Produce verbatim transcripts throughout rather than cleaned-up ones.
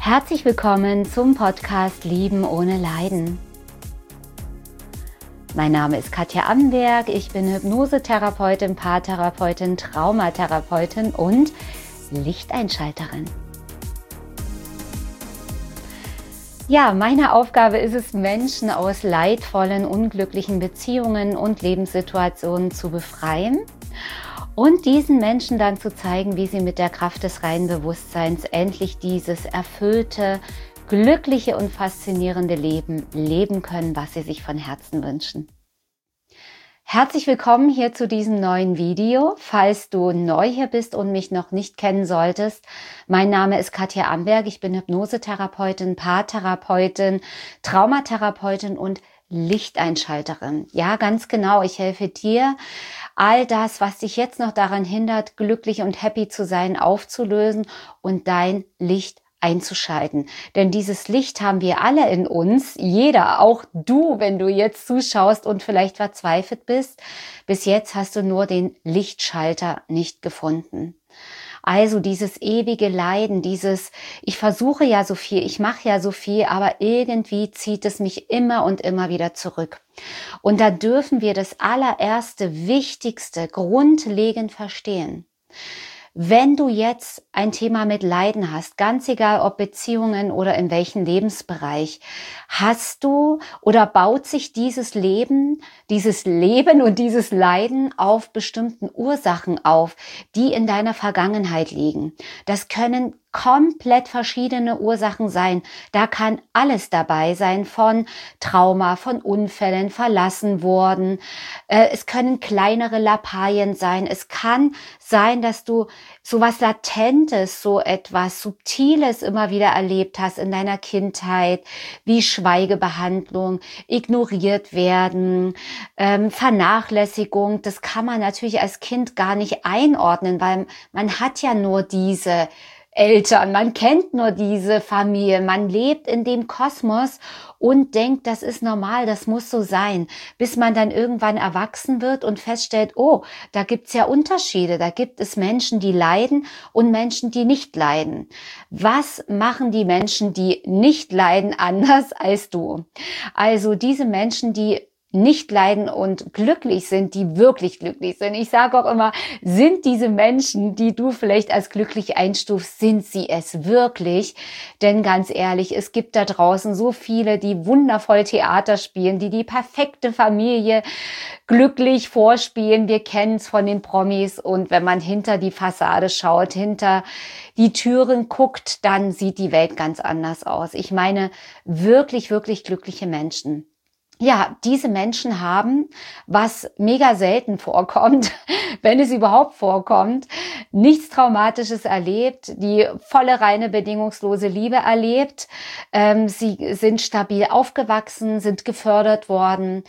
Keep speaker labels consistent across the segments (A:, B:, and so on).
A: Herzlich willkommen zum Podcast Lieben ohne Leiden. Mein Name ist Katja Amberg, ich bin Hypnosetherapeutin, Paartherapeutin, Traumatherapeutin und Lichteinschalterin. Ja, meine Aufgabe ist es, Menschen aus leidvollen, unglücklichen Beziehungen und Lebenssituationen zu befreien und diesen Menschen dann zu zeigen, wie sie mit der Kraft des reinen Bewusstseins endlich dieses erfüllte, glückliche und faszinierende Leben leben können, was sie sich von Herzen wünschen. Herzlich willkommen hier zu diesem neuen Video. Falls du neu hier bist und mich noch nicht kennen solltest, mein Name ist Katja Amberg, ich bin Hypnosetherapeutin, Paartherapeutin, Traumatherapeutin und Lichteinschalterin. Ja, ganz genau, ich helfe dir, all das, was dich jetzt noch daran hindert, glücklich und happy zu sein, aufzulösen und dein Licht einzuschalten. Denn dieses Licht haben wir alle in uns, jeder, auch du, wenn du jetzt zuschaust und vielleicht verzweifelt bist. Bis jetzt hast du nur den Lichtschalter nicht gefunden. Also dieses ewige Leiden, dieses, ich versuche ja so viel, ich mache ja so viel, aber irgendwie zieht es mich immer und immer wieder zurück. Und da dürfen wir das allererste, wichtigste, grundlegend verstehen. Wenn du jetzt ein Thema mit Leiden hast, ganz egal ob Beziehungen oder in welchem Lebensbereich, hast du oder baut sich dieses Leben, dieses Leben und dieses Leiden auf bestimmten Ursachen auf, die in deiner Vergangenheit liegen. Das können komplett verschiedene Ursachen sein. Da kann alles dabei sein, von Trauma, von Unfällen, verlassen worden. Äh, es können kleinere Lappalien sein. Es kann sein, dass du sowas Latentes, so etwas Subtiles immer wieder erlebt hast in deiner Kindheit, wie Schweigebehandlung, ignoriert werden, ähm, Vernachlässigung. Das kann man natürlich als Kind gar nicht einordnen, weil man hat ja nur diese Eltern, man kennt nur diese Familie, man lebt in dem Kosmos und denkt, das ist normal, das muss so sein, bis man dann irgendwann erwachsen wird und feststellt, oh, da gibt's ja Unterschiede, da gibt es Menschen, die leiden und Menschen, die nicht leiden. Was machen die Menschen, die nicht leiden, anders als du? Also diese Menschen, die nicht leiden und glücklich sind, die wirklich glücklich sind. Ich sage auch immer, sind diese Menschen, die du vielleicht als glücklich einstufst, sind sie es wirklich? Denn ganz ehrlich, es gibt da draußen so viele, die wundervoll Theater spielen, die die perfekte Familie glücklich vorspielen. Wir kennen es von den Promis und wenn man hinter die Fassade schaut, hinter die Türen guckt, dann sieht die Welt ganz anders aus. Ich meine, wirklich, wirklich glückliche Menschen. Ja, diese Menschen haben, was mega selten vorkommt, wenn es überhaupt vorkommt, nichts Traumatisches erlebt, die volle, reine, bedingungslose Liebe erlebt. Ähm, sie sind stabil aufgewachsen, sind gefördert worden.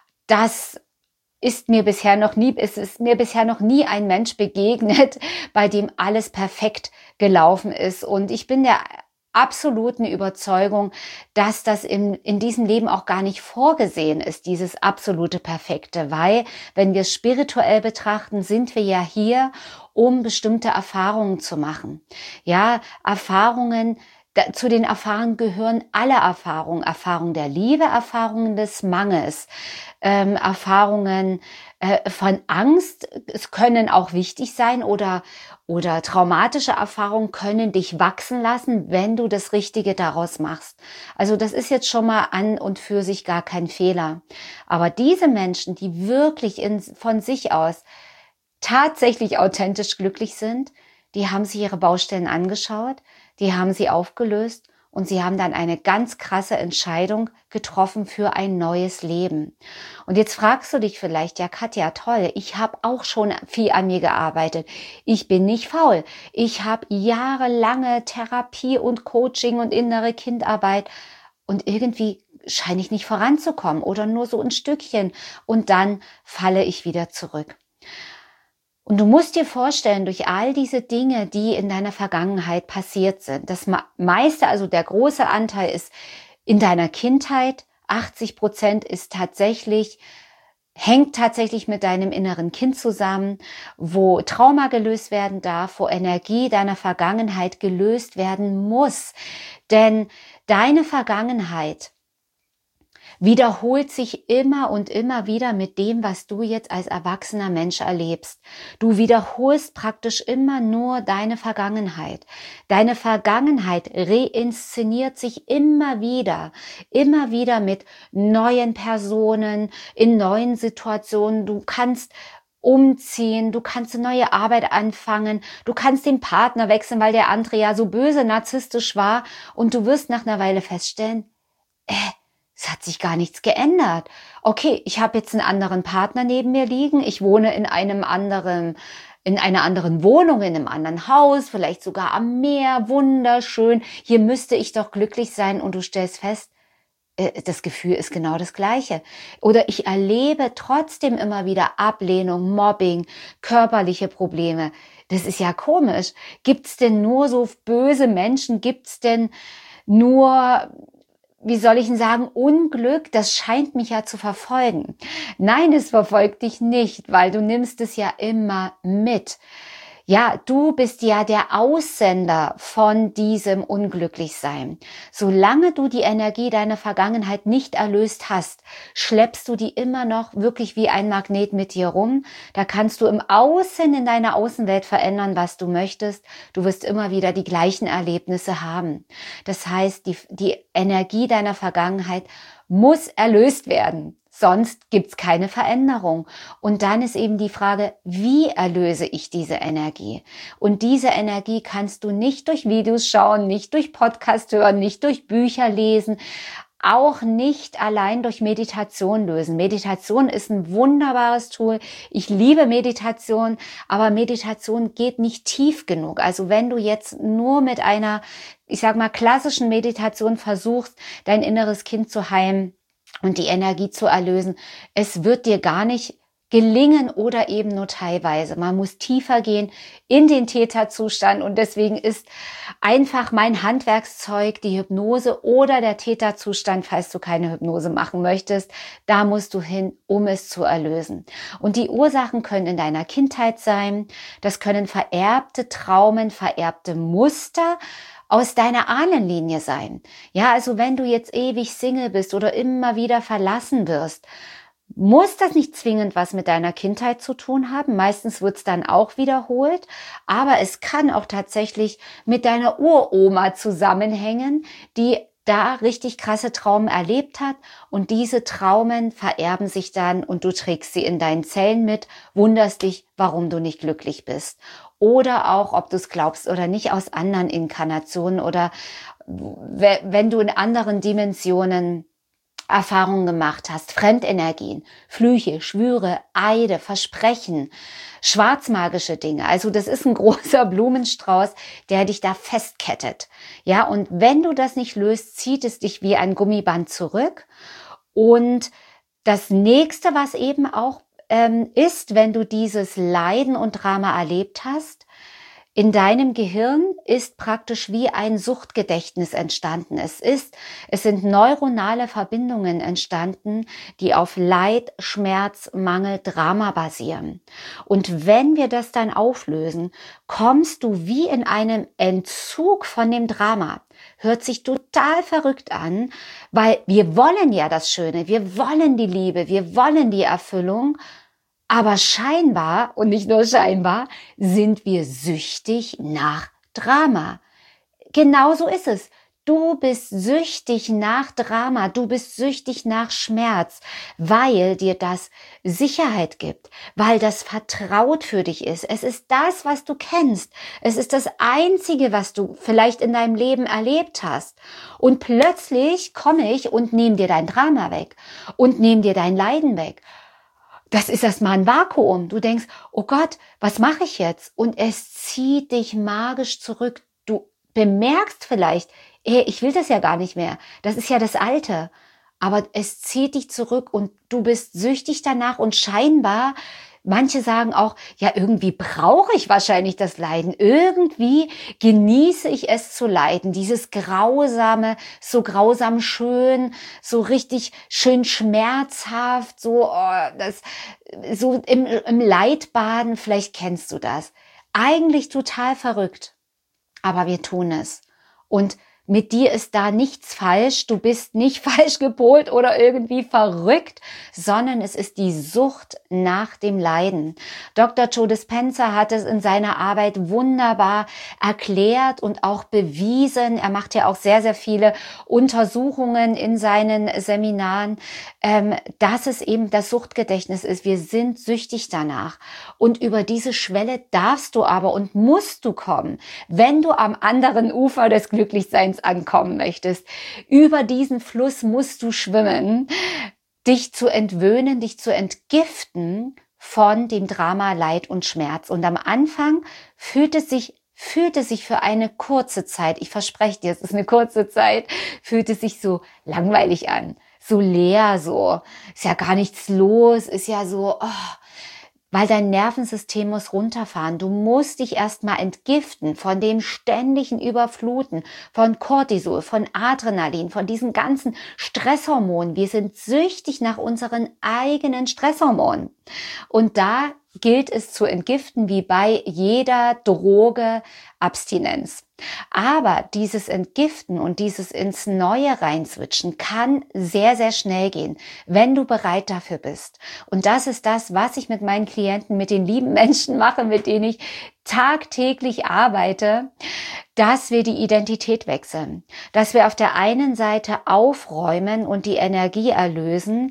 A: Das ist mir bisher noch nie, es ist mir bisher noch nie ein Mensch begegnet, bei dem alles perfekt gelaufen ist. Und ich bin der absoluten Überzeugung, dass das in, in diesem Leben auch gar nicht vorgesehen ist, dieses absolute Perfekte, weil, wenn wir es spirituell betrachten, sind wir ja hier, um bestimmte Erfahrungen zu machen. Ja, Erfahrungen, da, zu den Erfahrungen gehören alle Erfahrungen, Erfahrungen der Liebe, Erfahrungen des Mangels, ähm, Erfahrungen äh, von Angst, es können auch wichtig sein oder Oder traumatische Erfahrungen können dich wachsen lassen, wenn du das Richtige daraus machst. Also das ist jetzt schon mal an und für sich gar kein Fehler. Aber diese Menschen, die wirklich in, von sich aus tatsächlich authentisch glücklich sind, die haben sich ihre Baustellen angeschaut, die haben sie aufgelöst und sie haben dann eine ganz krasse Entscheidung getroffen für ein neues Leben. Und jetzt fragst du dich vielleicht, ja Katja, toll, ich habe auch schon viel an mir gearbeitet. Ich bin nicht faul. Ich habe jahrelange Therapie und Coaching und innere Kindarbeit und irgendwie scheine ich nicht voranzukommen oder nur so ein Stückchen und dann falle ich wieder zurück. Und du musst dir vorstellen, durch all diese Dinge, die in deiner Vergangenheit passiert sind, das meiste, also der große Anteil ist in deiner Kindheit, achtzig Prozent ist tatsächlich hängt tatsächlich mit deinem inneren Kind zusammen, wo Trauma gelöst werden darf, wo Energie deiner Vergangenheit gelöst werden muss. Denn deine Vergangenheit wiederholt sich immer und immer wieder mit dem, was du jetzt als erwachsener Mensch erlebst. Du wiederholst praktisch immer nur deine Vergangenheit. Deine Vergangenheit reinszeniert sich immer wieder, immer wieder mit neuen Personen, in neuen Situationen. Du kannst umziehen, du kannst eine neue Arbeit anfangen, du kannst den Partner wechseln, weil der andere ja so böse narzisstisch war, und du wirst nach einer Weile feststellen, äh, es hat sich gar nichts geändert. Okay, ich habe jetzt einen anderen Partner neben mir liegen. Ich wohne in einem anderen, in einer anderen Wohnung, in einem anderen Haus, vielleicht sogar am Meer. Wunderschön. Hier müsste ich doch glücklich sein. Und du stellst fest, äh, das Gefühl ist genau das Gleiche. Oder ich erlebe trotzdem immer wieder Ablehnung, Mobbing, körperliche Probleme. Das ist ja komisch. Gibt's denn nur so böse Menschen? Gibt's denn nur, wie soll ich denn sagen, Unglück? Das scheint mich ja zu verfolgen. Nein, es verfolgt dich nicht, weil du nimmst es ja immer mit. Ja, du bist ja der Aussender von diesem Unglücklichsein. Solange du die Energie deiner Vergangenheit nicht erlöst hast, schleppst du die immer noch wirklich wie ein Magnet mit dir rum. Da kannst du im Außen, in deiner Außenwelt verändern, was du möchtest. Du wirst immer wieder die gleichen Erlebnisse haben. Das heißt, die, die Energie deiner Vergangenheit muss erlöst werden. Sonst gibt's keine Veränderung. Und dann ist eben die Frage, wie erlöse ich diese Energie? Und diese Energie kannst du nicht durch Videos schauen, nicht durch Podcast hören, nicht durch Bücher lesen, auch nicht allein durch Meditation lösen. Meditation ist ein wunderbares Tool. Ich liebe Meditation, aber Meditation geht nicht tief genug. Also wenn du jetzt nur mit einer, ich sag mal, klassischen Meditation versuchst, dein inneres Kind zu heilen und die Energie zu erlösen, es wird dir gar nicht gelingen oder eben nur teilweise. Man muss tiefer gehen in den Täterzustand, und deswegen ist einfach mein Handwerkszeug die Hypnose oder der Täterzustand, falls du keine Hypnose machen möchtest. Da musst du hin, um es zu erlösen. Und die Ursachen können in deiner Kindheit sein. Das können vererbte Traumen, vererbte Muster aus deiner Ahnenlinie sein. Ja, also wenn du jetzt ewig Single bist oder immer wieder verlassen wirst, muss das nicht zwingend was mit deiner Kindheit zu tun haben. Meistens wird es dann auch wiederholt. Aber es kann auch tatsächlich mit deiner Uroma zusammenhängen, die da richtig krasse Traumen erlebt hat. Und diese Traumen vererben sich dann und du trägst sie in deinen Zellen mit, wunderst dich, warum du nicht glücklich bist. Oder auch, ob du es glaubst oder nicht, aus anderen Inkarnationen oder wenn du in anderen Dimensionen Erfahrungen gemacht hast, Fremdenergien, Flüche, Schwüre, Eide, Versprechen, schwarzmagische Dinge. Also das ist ein großer Blumenstrauß, der dich da festkettet. Ja, und wenn du das nicht löst, zieht es dich wie ein Gummiband zurück. Und das nächste, was eben auch ähm, ist, wenn du dieses Leiden und Drama erlebt hast, in deinem Gehirn ist praktisch wie ein Suchtgedächtnis entstanden. Es ist, es sind neuronale Verbindungen entstanden, die auf Leid, Schmerz, Mangel, Drama basieren. Und wenn wir das dann auflösen, kommst du wie in einem Entzug von dem Drama. Hört sich total verrückt an, weil wir wollen ja das Schöne, wir wollen die Liebe, wir wollen die Erfüllung. Aber scheinbar, und nicht nur scheinbar, sind wir süchtig nach Drama. Genauso ist es. Du bist süchtig nach Drama, du bist süchtig nach Schmerz, weil dir das Sicherheit gibt, weil das vertraut für dich ist. Es ist das, was du kennst. Es ist das Einzige, was du vielleicht in deinem Leben erlebt hast. Und plötzlich komme ich und nehme dir dein Drama weg und nehme dir dein Leiden weg. Das ist erstmal ein Vakuum. Du denkst, oh Gott, was mache ich jetzt? Und es zieht dich magisch zurück. Du bemerkst vielleicht, ey, ich will das ja gar nicht mehr. Das ist ja das Alte. Aber es zieht dich zurück und du bist süchtig danach und scheinbar Manche sagen auch, ja, irgendwie brauche ich wahrscheinlich das Leiden. Irgendwie genieße ich es zu leiden. Dieses Grausame, so grausam schön, so richtig schön schmerzhaft, so, oh, das, so im, im Leidbaden, vielleicht kennst du das. Eigentlich total verrückt, aber wir tun es. Und mit dir ist da nichts falsch, du bist nicht falsch gepolt oder irgendwie verrückt, sondern es ist die Sucht nach dem Leiden. Doktor Joe Dispenza hat es in seiner Arbeit wunderbar erklärt und auch bewiesen. Er macht ja auch sehr, sehr viele Untersuchungen in seinen Seminaren, ähm, dass es eben das Suchtgedächtnis ist. Wir sind süchtig danach. Und über diese Schwelle darfst du aber und musst du kommen, wenn du am anderen Ufer des Glücklichseins ankommen möchtest. Über diesen Fluss musst du schwimmen, dich zu entwöhnen, dich zu entgiften von dem Drama, Leid und Schmerz. Und am Anfang fühlt es sich fühlt es sich für eine kurze Zeit, ich verspreche dir, es ist eine kurze Zeit, fühlt es sich so langweilig an, so leer, so, ist ja gar nichts los, ist ja so, oh, weil dein Nervensystem muss runterfahren. Du musst dich erstmal entgiften von dem ständigen Überfluten, von Cortisol, von Adrenalin, von diesen ganzen Stresshormonen. Wir sind süchtig nach unseren eigenen Stresshormonen. Und da gilt es zu entgiften, wie bei jeder Droge, Abstinenz. Aber dieses Entgiften und dieses ins Neue reinswitchen kann sehr, sehr schnell gehen, wenn du bereit dafür bist. Und das ist das, was ich mit meinen Klienten, mit den lieben Menschen mache, mit denen ich tagtäglich arbeite, dass wir die Identität wechseln. Dass wir auf der einen Seite aufräumen und die Energie erlösen,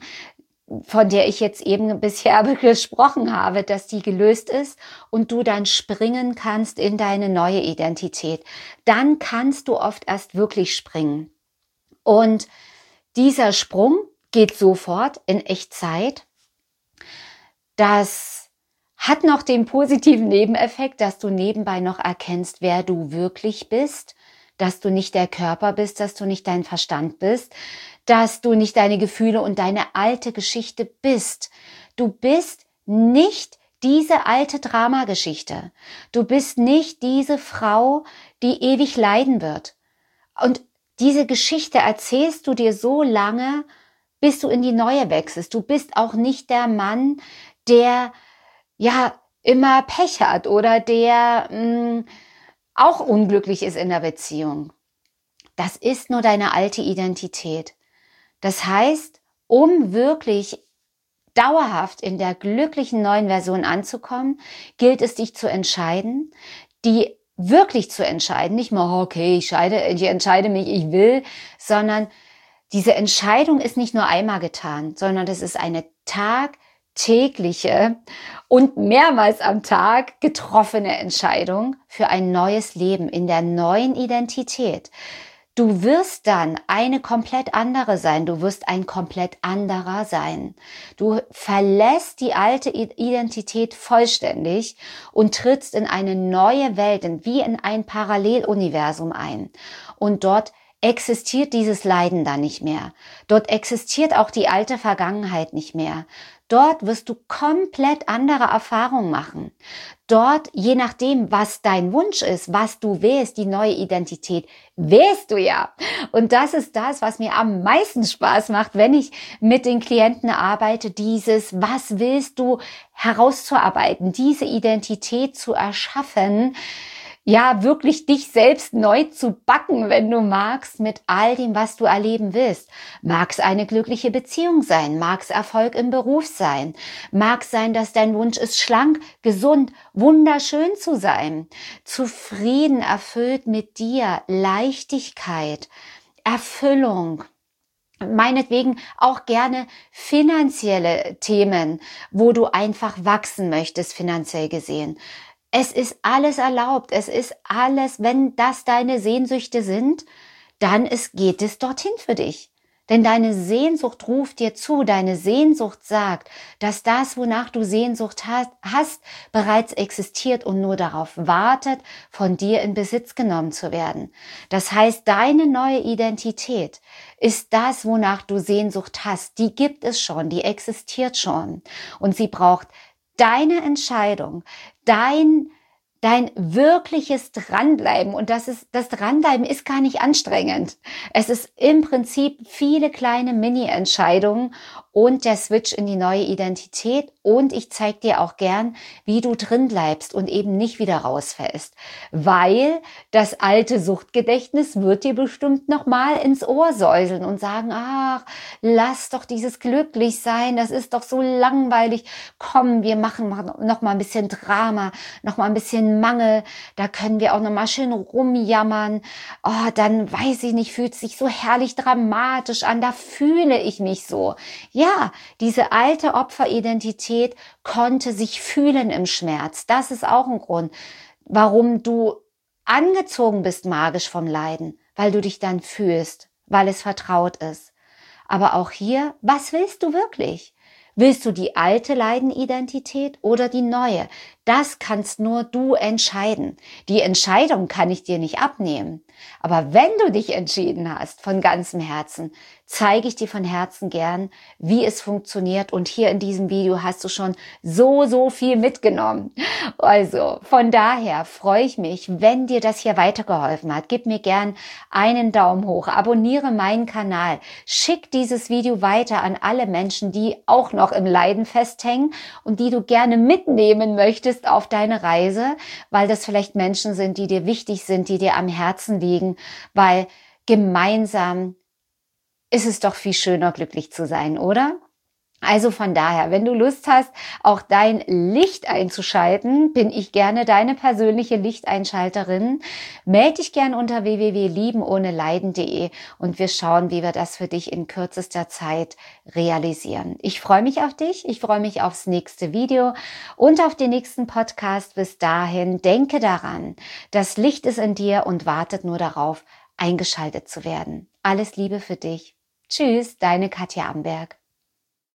A: von der ich jetzt eben bisher gesprochen habe, dass die gelöst ist und du dann springen kannst in deine neue Identität. Dann kannst du oft erst wirklich springen. Und dieser Sprung geht sofort in Echtzeit. Das hat noch den positiven Nebeneffekt, dass du nebenbei noch erkennst, wer du wirklich bist, dass du nicht der Körper bist, dass du nicht dein Verstand bist, dass du nicht deine Gefühle und deine alte Geschichte bist. Du bist nicht diese alte Dramageschichte. Du bist nicht diese Frau, die ewig leiden wird. Und diese Geschichte erzählst du dir so lange, bis du in die neue wechselst. Du bist auch nicht der Mann, der ja immer Pech hat oder der mh, auch unglücklich ist in der Beziehung. Das ist nur deine alte Identität. Das heißt, um wirklich dauerhaft in der glücklichen neuen Version anzukommen, gilt es, dich zu entscheiden, die wirklich zu entscheiden, nicht mal, okay, ich, scheide, ich entscheide mich, ich will, sondern diese Entscheidung ist nicht nur einmal getan, sondern das ist eine tagtägliche und mehrmals am Tag getroffene Entscheidung für ein neues Leben in der neuen Identität. Du wirst dann eine komplett andere sein. Du wirst ein komplett anderer sein. Du verlässt die alte Identität vollständig und trittst in eine neue Welt, wie in ein Paralleluniversum ein. Und dort existiert dieses Leiden dann nicht mehr. Dort existiert auch die alte Vergangenheit nicht mehr. Dort wirst du komplett andere Erfahrungen machen. Dort, je nachdem, was dein Wunsch ist, was du wählst, die neue Identität, wählst du ja. Und das ist das, was mir am meisten Spaß macht, wenn ich mit den Klienten arbeite, dieses, was willst du herauszuarbeiten, diese Identität zu erschaffen, ja, wirklich dich selbst neu zu backen, wenn du magst, mit all dem, was du erleben willst. Mag es eine glückliche Beziehung sein, mag es Erfolg im Beruf sein, mag es sein, dass dein Wunsch ist, schlank, gesund, wunderschön zu sein, zufrieden, erfüllt mit dir, Leichtigkeit, Erfüllung. Meinetwegen auch gerne finanzielle Themen, wo du einfach wachsen möchtest, finanziell gesehen. Es ist alles erlaubt, es ist alles, wenn das deine Sehnsüchte sind, dann ist, geht es dorthin für dich. Denn deine Sehnsucht ruft dir zu, deine Sehnsucht sagt, dass das, wonach du Sehnsucht hast, hast, bereits existiert und nur darauf wartet, von dir in Besitz genommen zu werden. Das heißt, deine neue Identität ist das, wonach du Sehnsucht hast. Die gibt es schon, die existiert schon. Und sie braucht deine Entscheidung, dein Dein wirkliches Dranbleiben, und das ist, das Dranbleiben ist gar nicht anstrengend. Es ist im Prinzip viele kleine Mini-Entscheidungen und der Switch in die neue Identität, und ich zeige dir auch gern, wie du drin bleibst und eben nicht wieder rausfällst, weil das alte Suchtgedächtnis wird dir bestimmt nochmal ins Ohr säuseln und sagen, ach, lass doch dieses Glücklichsein, das ist doch so langweilig, komm, wir machen noch mal ein bisschen Drama, noch mal ein bisschen Mangel, da können wir auch noch mal schön rumjammern, oh, dann weiß ich nicht, fühlt sich so herrlich dramatisch an, da fühle ich mich so. Ja, diese alte Opferidentität konnte sich fühlen im Schmerz. Das ist auch ein Grund, warum du angezogen bist magisch vom Leiden, weil du dich dann fühlst, weil es vertraut ist. Aber auch hier, was willst du wirklich? Willst du die alte Leidenidentität oder die neue? Das kannst nur du entscheiden. Die Entscheidung kann ich dir nicht abnehmen. Aber wenn du dich entschieden hast, von ganzem Herzen, zeige ich dir von Herzen gern, wie es funktioniert. Und hier in diesem Video hast du schon so, so viel mitgenommen. Also von daher freue ich mich, wenn dir das hier weitergeholfen hat. Gib mir gern einen Daumen hoch, abonniere meinen Kanal, schick dieses Video weiter an alle Menschen, die auch noch im Leiden festhängen und die du gerne mitnehmen möchtest auf deine Reise, weil das vielleicht Menschen sind, die dir wichtig sind, die dir am Herzen liegen, weil gemeinsam ist es doch viel schöner, glücklich zu sein, oder? Also von daher, wenn du Lust hast, auch dein Licht einzuschalten, bin ich gerne deine persönliche Lichteinschalterin. Melde dich gern unter w w w punkt lieben ohne leiden punkt de und wir schauen, wie wir das für dich in kürzester Zeit realisieren. Ich freue mich auf dich, ich freue mich aufs nächste Video und auf den nächsten Podcast. Bis dahin, denke daran, das Licht ist in dir und wartet nur darauf, eingeschaltet zu werden. Alles Liebe für dich. Tschüss, deine Katja Amberg.